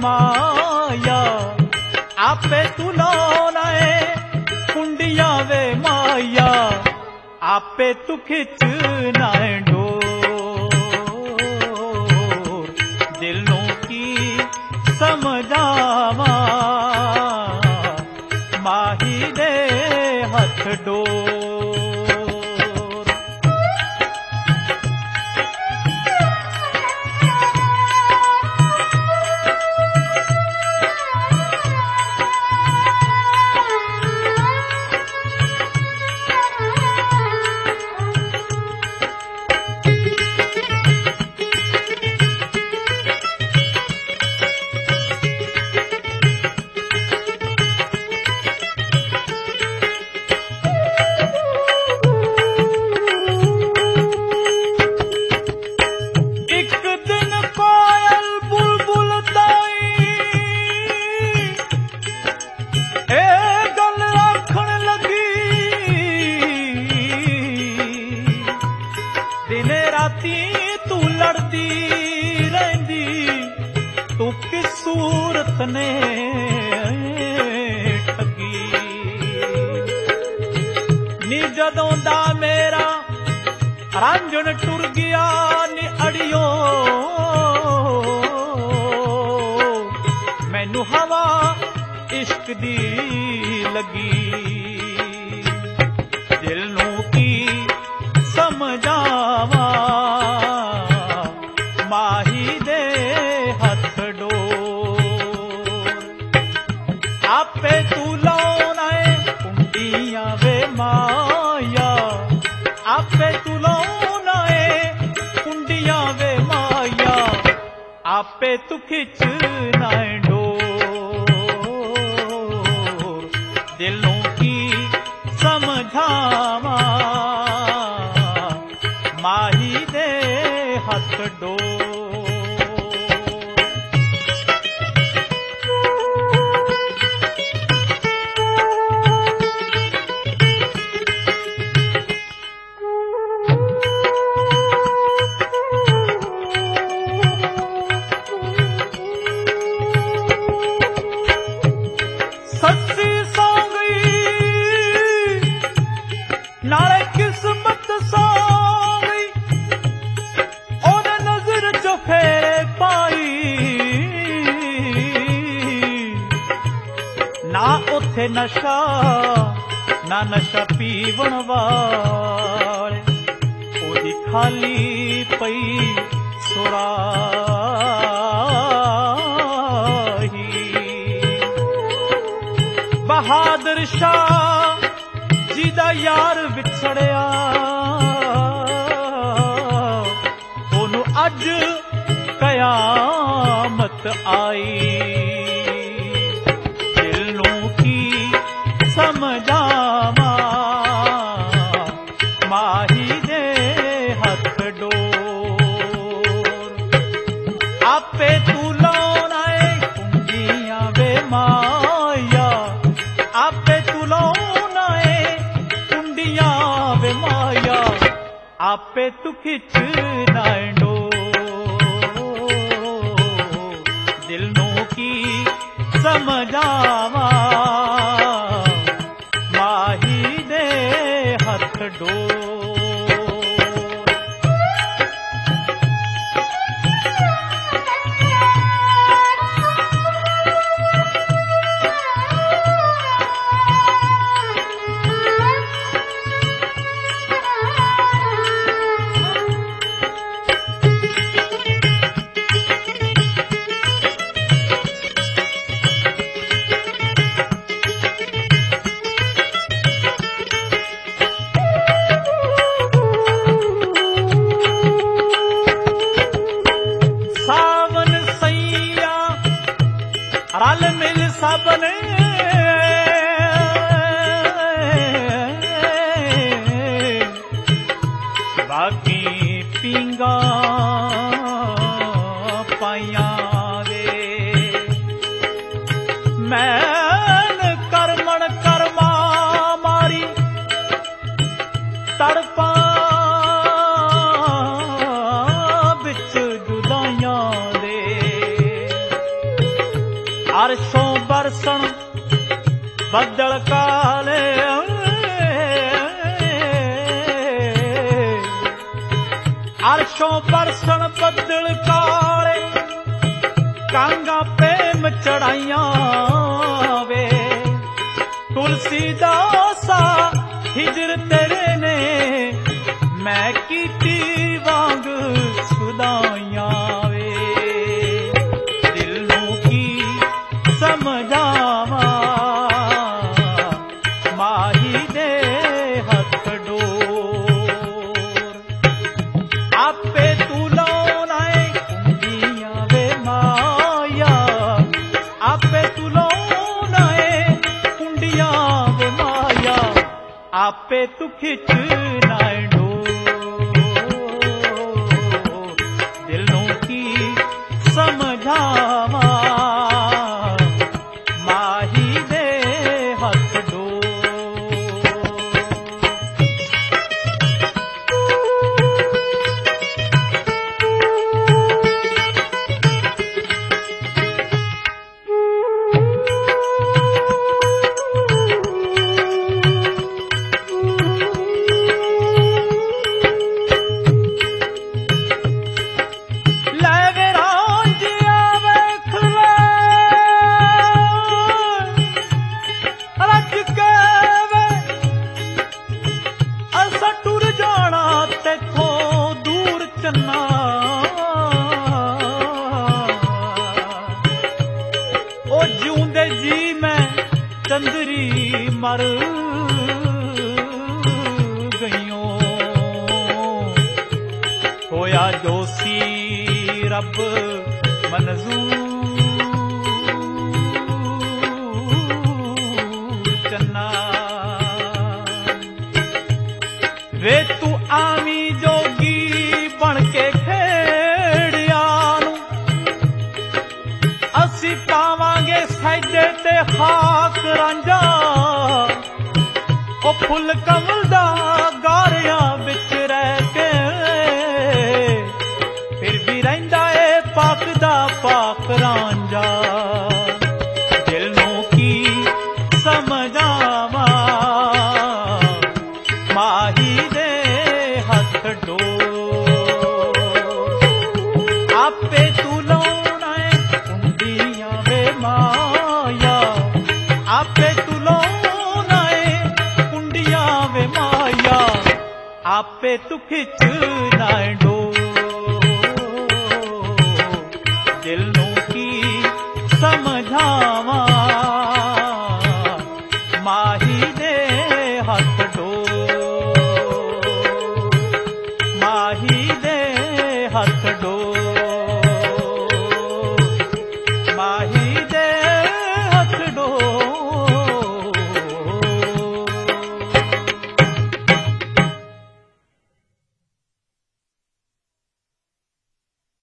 माया आपे तू लाना है कुंडिया वे माया आपे तू खिंचना है डोर दिल नू की समझावा माही दे हथ डोर तू लड़दी रहंदी तू किस सूरत ने ठगी नी जदों दा मेरा रांझण टुर गया नी अड़ियो मैनू हवा इश्क दी लगी दिल नू की समझावा माही दे हथ डोर आपे तू लाना है कुंडियां वे माया आपे तू लाना है कुंडियां वे माया आपे तू खिंचना है डोर दिलों की समझावा माही दे हथ डोर सच्ची सौ गई नाले किस्मत सौ गई और नजर जो फेरे पाई ना उथे नशा ना नशा पीवण वाले ओदी खाली पई सुराही बहादुर शाह जिदा यार विछड़िया ओनू अज कयामत आई दिल नू की समझावा माही दे हथ डोर आपे तू लाना है कुंडियां वे माया आपे तू लाना है कुंडियां वे माया आपे तू खिंचना है डोर दिल नू की समझावा माही दे हथ डोर रल मिल सबने बाकी पींगा पाइया वे मैन करमण कर्मा मारी तड़पा बिच जुदाइयां दे अरशों बरसण बदल काले, अरशों बरसण बदल काले, कांगा प्रेम चढ़ाइया वे। तुलसीदासा हिजर तेरे ने मैं कीती वांग सुदाइया वे। दिल नूं की समझावा माही दे हथ डोर। आपे तू लाउणा है कुंडियां वे माया, आपे तू लाउणा है कुंडियां वे माया, आपे तू खिचना डोर। दिलों की समझावा माही दे हथ डोर। चंदरी मर गईयों होया जोशी रब मंजूर चन्ना। वे तू आवी जोगी बन के खेड़िया नूं, असी पावांगे सैदे ते खाक रांझा। ओ फुल कमल दा गारियां बिच रह के, फिर भी रहिंदा ए पाक दा पाक रांझा। दिल नूं की समझावा माही दे हथ डोर। आपे तू लाउणा है कुंडियां वे माया, आपे तू लाउणा है कुंडियां वे माया, आपे तू खिचना डोर। दिल नूं की समझावा